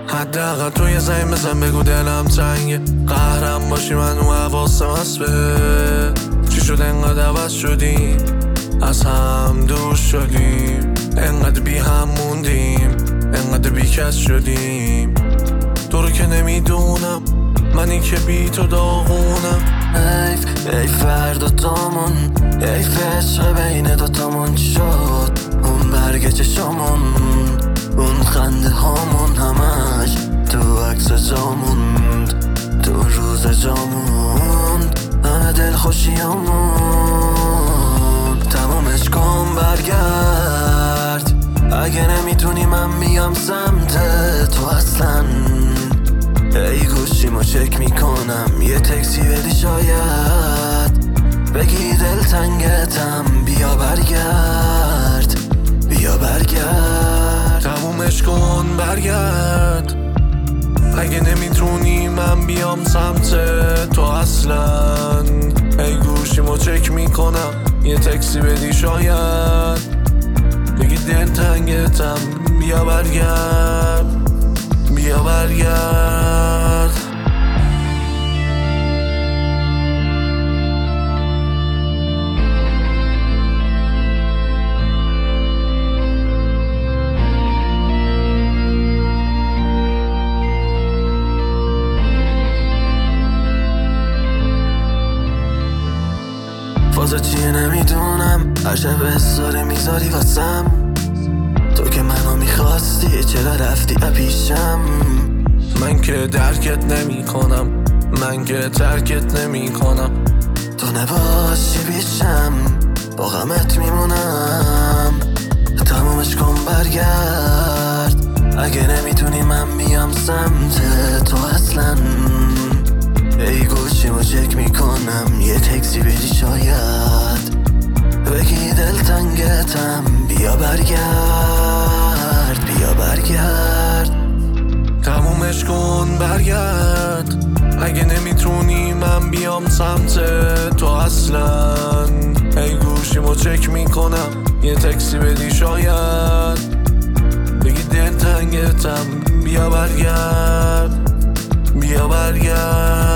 حداقل تو یه زنگ بزن بگو دلم تنگه، قهرم باشی من و حواسم هست به چی شد انقدر عوض شدیم، از هم دور شدیم، انقدر بی هم موندیم، انقدر بی کس شدیم. تو رو که نمیدونم، منی که بی تو داغونم. ای فردا تامون، حیف عشق بین دوتامون شد. اون برگ چشامون، اون خنده هامون، همش تو عکس جاموند، تو روز جاموند، همه دل خوشیامون. تمامش کن برگرد، اگه نمیتونی من میام سمت تو اصلا. ای گوشیمو چک میکنم، یه تکسی بدی شاید بگی دلتنگتم، بیا برگرد، بیا برگرد. تمومش کن برگرد، اگه نمیتونی من بیام سمت تو اصلا. ای گوشیمو چک میکنم، یه تکسی بدی شاید بگی دلتنگتم، بیا برگرد، بیا برگرد. فازه چیه نمیدونم، هر شب استوری میذاری واسم. تو که منو میخواستی چرا رفتی اپیشم؟ من که درکت نمی کنم، من که ترکت نمی کنم. تو نباشی بیشم، با غمت میمونم. تمامش کن برگرد، اگه نمیتونی من بیام سمت تو اصلا. ای گوشیمو چک میکنم، یه تکسی بدی شاید بگی دلتنگتم، بیا برگرد، بیا برگرد. تمومش کن برگرد، اگه نمیتونی من بیام سمت تو اصلا. ای گوشیمو چک میکنم، یه تکسی بدی شاید بگی دلتنگتم، بیا برگرد، بیا برگرد.